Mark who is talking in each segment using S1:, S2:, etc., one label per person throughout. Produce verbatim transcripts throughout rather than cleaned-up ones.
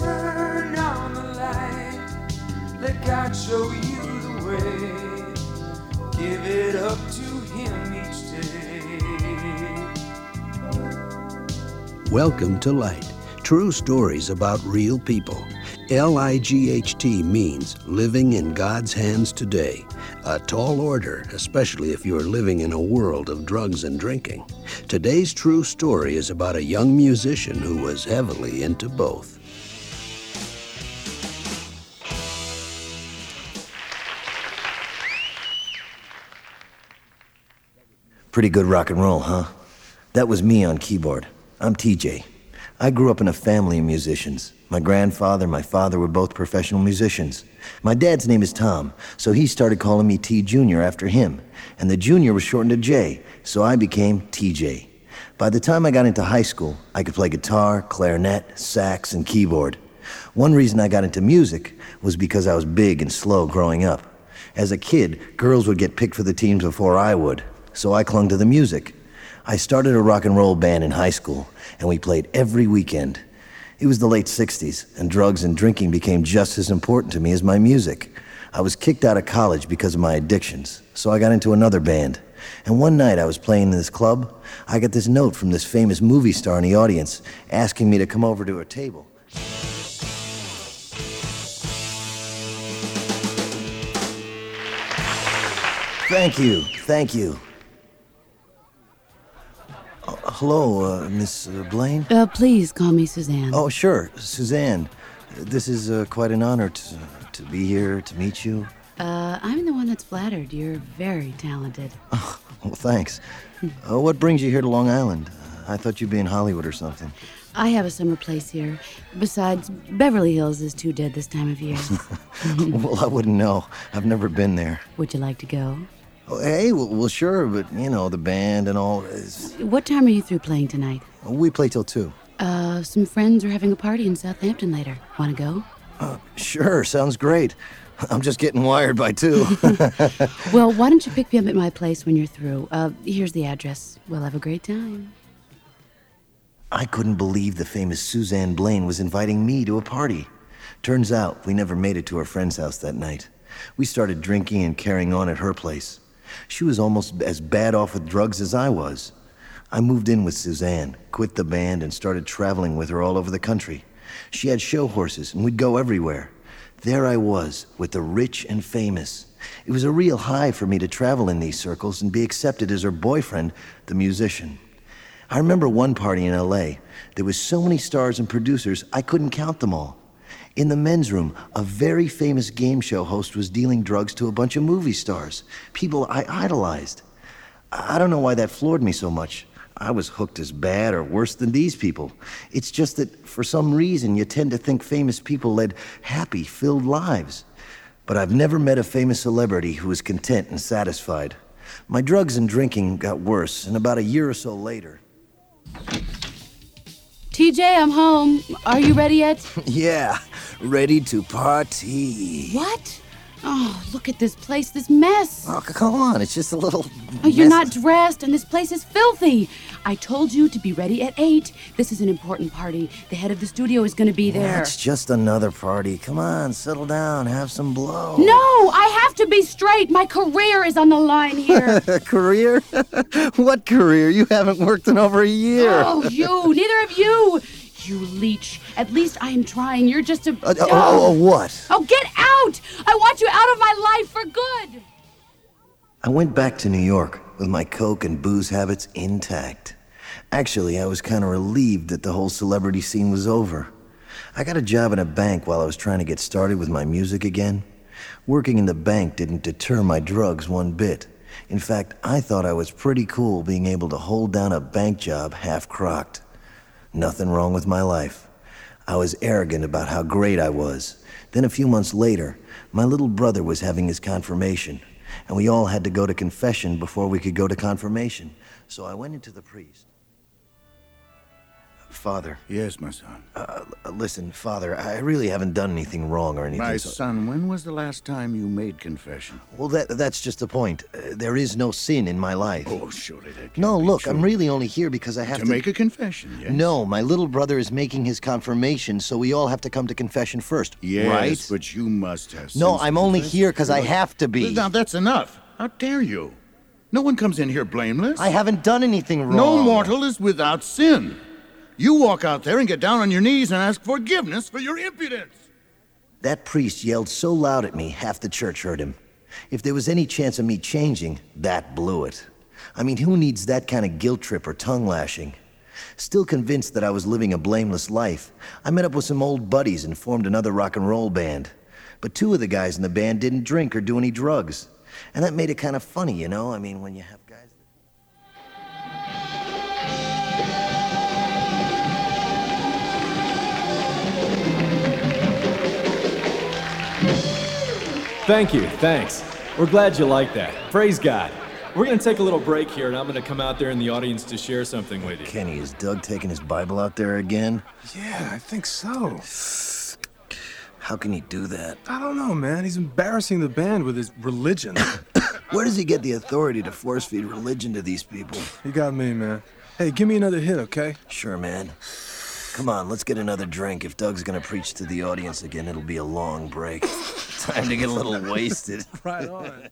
S1: turn on the light. Let God show you the way. Give it up to Him each day.
S2: Welcome to Light. True stories about real people. L I G H T means living in God's hands today. A tall order, especially if you're living in a world of drugs and drinking. Today's true story is about a young musician who was heavily into both.
S3: Pretty good rock and roll, huh? That was me on keyboard. I'm T J. I grew up in a family of musicians. My grandfather and my father were both professional musicians. My dad's name is Tom, so he started calling me T Junior after him. And the Junior was shortened to J, so I became T J. By the time I got into high school, I could play guitar, clarinet, sax, and keyboard. One reason I got into music was because I was big and slow growing up. As a kid, girls would get picked for the teams before I would, so I clung to the music. I started a rock and roll band in high school, and we played every weekend. It was the late sixties, and drugs and drinking became just as important to me as my music. I was kicked out of college because of my addictions, so I got into another band. And one night I was playing in this club. I got this note from this famous movie star in the audience asking me to come over to her table. Thank you, thank you. Uh, hello, uh, Miss uh, Blaine?
S4: Uh, please call me Suzanne.
S3: Oh, sure, Suzanne. This is uh, quite an honor to, to be here, to meet you.
S4: Uh, I'm the one that's flattered. You're very talented.
S3: Oh, well, thanks. uh, what brings you here to Long Island? Uh, I thought you'd be in Hollywood or something.
S4: I have a summer place here. Besides, Beverly Hills is too dead this time of year.
S3: Well, I wouldn't know. I've never been there.
S4: Would you like to go?
S3: Oh, hey, well, well, sure, but, you know, the band and all is...
S4: What time are you through playing tonight?
S3: We play till two.
S4: Uh, some friends are having a party in Southampton later. Want to go?
S3: Uh, sure, sounds great. I'm just getting wired by two.
S4: Well, why don't you pick me up at my place when you're through? Uh, here's the address. We'll have a great time.
S3: I couldn't believe the famous Suzanne Blaine was inviting me to a party. Turns out we never made it to her friend's house that night. We started drinking and carrying on at her place. She was almost as bad off with drugs as I was. I moved in with Suzanne, quit the band, and started traveling with her all over the country. She had show horses, and we'd go everywhere. There I was, with the rich and famous. It was a real high for me to travel in these circles and be accepted as her boyfriend, the musician. I remember one party in L A. There was so many stars and producers, I couldn't count them all. In the men's room, a very famous game show host was dealing drugs to a bunch of movie stars, people I idolized. I don't know why that floored me so much. I was hooked as bad or worse than these people. It's just that for some reason you tend to think famous people led happy, filled lives. But I've never met a famous celebrity who was content and satisfied. My drugs and drinking got worse, and about a year or so later...
S4: T J, I'm home. Are you ready yet?
S3: Yeah, ready to party.
S4: What? Oh, look at this place, this mess.
S3: Oh, come on, it's just a little...
S4: Oh, you're
S3: mess.
S4: not dressed, and this place is filthy. I told you to be ready at eight. This is an important party. The head of the studio is going to be there.
S3: It's just another party. Come on, settle down, have some blow.
S4: No, I have to be straight. My career is on the line here.
S3: Career? What career? You haven't worked in over a year.
S4: Oh, you, neither of you. You leech. At least I am trying. You're just a...
S3: Uh, oh, oh, oh, what?
S4: Oh, get out! I want you out of my life for good!
S3: I went back to New York with my coke and booze habits intact. Actually, I was kind of relieved that the whole celebrity scene was over. I got a job in a bank while I was trying to get started with my music again. Working in the bank didn't deter my drugs one bit. In fact, I thought I was pretty cool being able to hold down a bank job half-crocked. Nothing wrong with my life. I was arrogant about how great I was. Then a few months later, my little brother was having his confirmation, and we all had to go to confession before we could go to confirmation. So I went into the priest. Father.
S5: Yes, my son.
S3: Uh, listen, Father, I really haven't done anything wrong or anything.
S5: My
S3: so...
S5: son, when was the last time you made confession?
S3: Well, that that's just the point. Uh, there is no sin in my life.
S5: Oh, surely that can't
S3: No,
S5: be
S3: look,
S5: true.
S3: I'm really only here because I have
S5: to...
S3: to...
S5: make a confession, yes?
S3: No, my little brother is making his confirmation, so we all have to come to confession first,
S5: Yes,
S3: right?
S5: but you must have
S3: No,
S5: sense
S3: I'm
S5: to
S3: only
S5: confess.
S3: here because I
S5: Look,
S3: have to be.
S5: Now, that's enough. How dare you? No one comes in here blameless.
S3: I haven't done anything wrong.
S5: No mortal is without sin. You walk out there and get down on your knees and ask forgiveness for your impudence.
S3: That priest yelled so loud at me, half the church heard him. If there was any chance of me changing, that blew it. I mean, who needs that kind of guilt trip or tongue lashing? Still convinced that I was living a blameless life, I met up with some old buddies and formed another rock and roll band. But two of the guys in the band didn't drink or do any drugs. And that made it kind of funny, you know? I mean, when you have guys...
S6: Thank you, thanks. We're glad you like that. Praise God. We're gonna take a little break here, and I'm gonna come out there in the audience to share something with you.
S3: Kenny, is Doug taking his Bible out there again?
S7: Yeah, I think so.
S3: How can he do that?
S7: I don't know, man. He's embarrassing the band with his religion.
S3: Where does he get the authority to force feed religion to these people?
S7: You got me, man. Hey, give me another hit, okay?
S3: Sure, man. Come on, let's get another drink. If Doug's gonna preach to the audience again, it'll be a long break. Time to get a little wasted.
S7: Right on.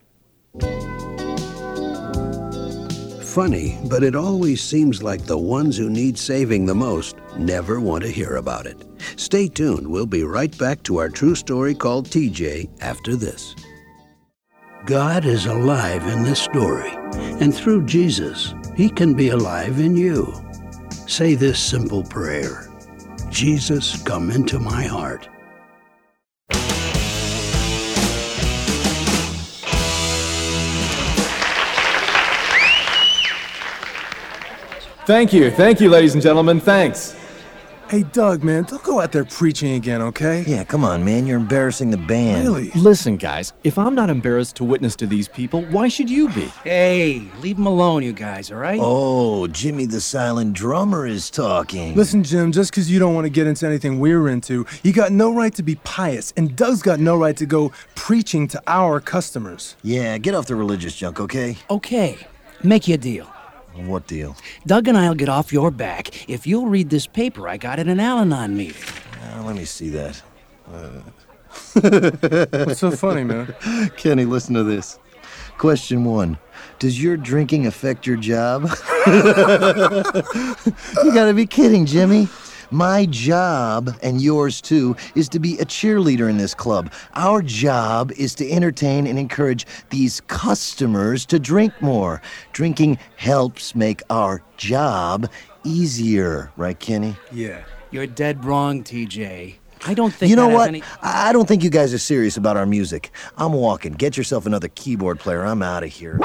S2: Funny, but it always seems like the ones who need saving the most never want to hear about it. Stay tuned. We'll be right back to our true story called T J after this. God is alive in this story, and through Jesus, he can be alive in you. Say this simple prayer: Jesus, come into my heart.
S6: Thank you, thank you, ladies and gentlemen, thanks.
S7: Hey, Doug, man, don't go out there preaching again, okay?
S3: Yeah, come on, man. You're embarrassing the band.
S7: Really?
S6: Listen, guys, if I'm not embarrassed to witness to these people, why should you be?
S8: Hey, leave them alone, you guys, all right?
S3: Oh, Jimmy the silent drummer is talking.
S7: Listen, Jim, just because you don't want to get into anything we're into, you got no right to be pious, and Doug's got no right to go preaching to our customers.
S3: Yeah, get off the religious junk, okay?
S8: Okay, make you a deal.
S3: What deal?
S8: Doug and I'll get off your back if you'll read this paper I got at an Al-Anon meeting.
S3: Uh, let me see that.
S7: What's so funny, man?
S3: Kenny, listen to this. Question one. Does your drinking affect your job? You gotta be kidding, Jimmy. My job, and yours too, is to be a cheerleader in this club. Our job is to entertain and encourage these customers to drink more. Drinking helps make our job easier, right, Kenny?
S7: Yeah.
S8: You're dead wrong, T J. I don't think
S3: You know
S8: that has
S3: what?
S8: any...
S3: I don't think you guys are serious about our music. I'm walking. Get yourself another keyboard player. I'm out of here.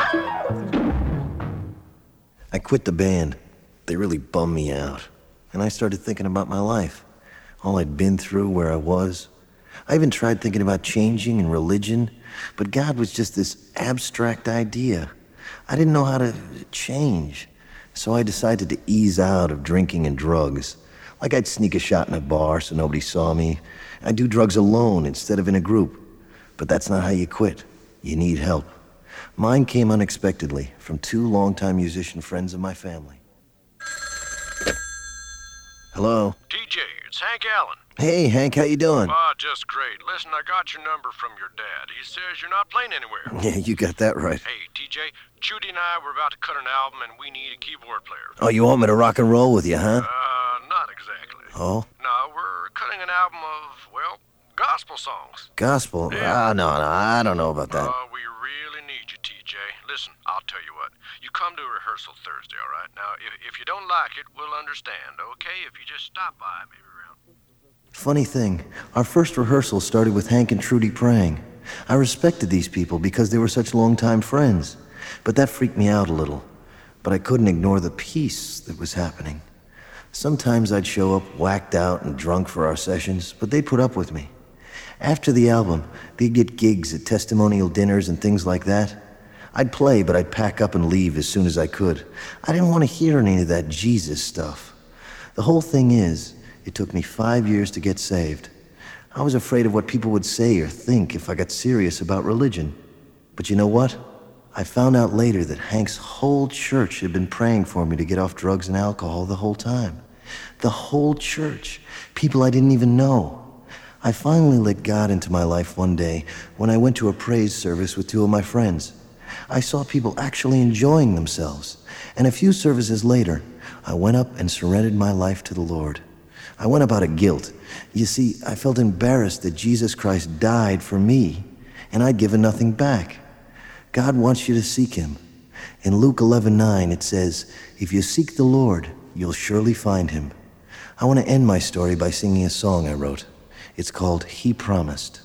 S3: I quit the band. They really bummed me out. And I started thinking about my life, all I'd been through, where I was. I even tried thinking about changing and religion, but God was just this abstract idea. I didn't know how to change, so I decided to ease out of drinking and drugs. Like I'd sneak a shot in a bar so nobody saw me. I'd do drugs alone instead of in a group. But that's not how you quit. You need help. Mine came unexpectedly from two longtime musician friends of my family. Hello?
S9: T J, it's Hank Allen.
S3: Hey, Hank, how you doing?
S9: Ah, just great. Listen, I got your number from your dad. He says you're not playing anywhere.
S3: Yeah, you got that right.
S9: Hey, T J, Judy and I were about to cut an album and we need a keyboard player.
S3: Oh, you want me to rock and roll with you, huh?
S9: Uh, not exactly.
S3: Oh?
S9: No, we're cutting an album of, well, gospel songs.
S3: Gospel?
S9: Yeah.
S3: Ah, no, no, I don't know about that.
S9: Uh, we really need you, T J. Listen, I'll tell you what. You come to rehearsal Thursday, all right? Now, if, if you don't like it, we'll understand, okay? If you just stop by, maybe around...
S3: Funny thing, our first rehearsal started with Hank and Trudy praying. I respected these people because they were such longtime friends. But that freaked me out a little. But I couldn't ignore the peace that was happening. Sometimes I'd show up whacked out and drunk for our sessions, but they'd put up with me. After the album, they'd get gigs at testimonial dinners and things like that. I'd play, but I'd pack up and leave as soon as I could. I didn't want to hear any of that Jesus stuff. The whole thing is, it took me five years to get saved. I was afraid of what people would say or think if I got serious about religion. But you know what? I found out later that Hank's whole church had been praying for me to get off drugs and alcohol the whole time. The whole church. People I didn't even know. I finally let God into my life one day when I went to a praise service with two of my friends. I saw people actually enjoying themselves. And a few services later, I went up and surrendered my life to the Lord. I went up out of guilt. You see, I felt embarrassed that Jesus Christ died for me, and I'd given nothing back. God wants you to seek him. In Luke eleven nine, it says, "If you seek the Lord, you'll surely find him." I want to end my story by singing a song I wrote. It's called He Promised.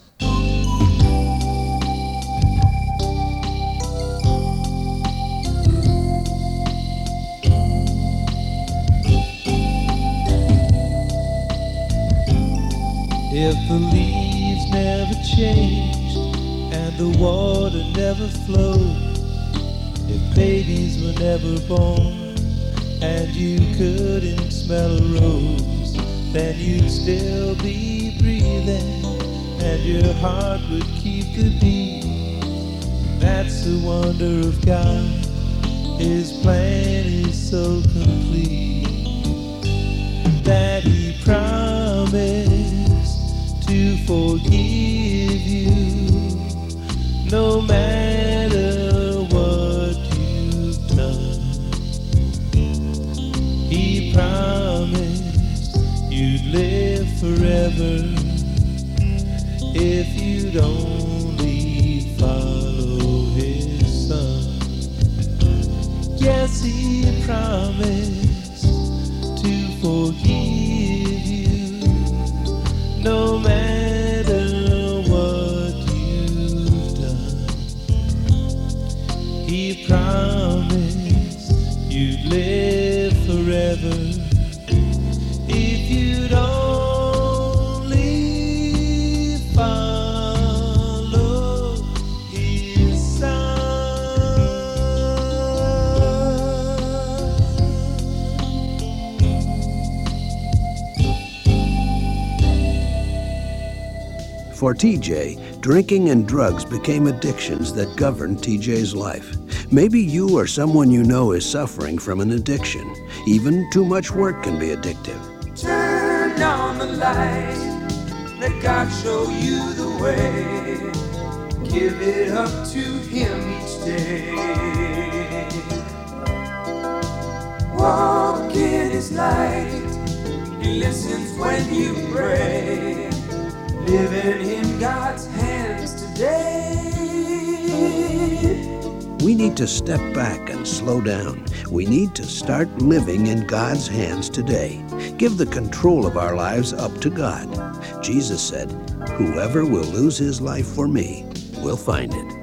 S10: If the leaves never changed and the water never flowed, if babies were never born and you couldn't smell a rose, then you'd still be breathing and your heart would keep the beat. That's the wonder of God. His plan is so complete that he promised to forgive you no matter what you've done. He promised you'd live forever if you'd only follow his son. Yes, he promised to forgive you no matter what you've done. He promised you'd live forever if you'd only follow his son.
S2: For T J, drinking and drugs became addictions that governed T J's life. Maybe you or someone you know is suffering from an addiction. Even too much work can be addictive.
S1: Turn on the light, let God show you the way. Give it up to him each day. Walk in his light, he listens when you pray. Living in God's hands today.
S2: We need to step back and slow down. We need to start living in God's hands today. Give the control of our lives up to God. Jesus said, "Whoever will lose his life for me will find it."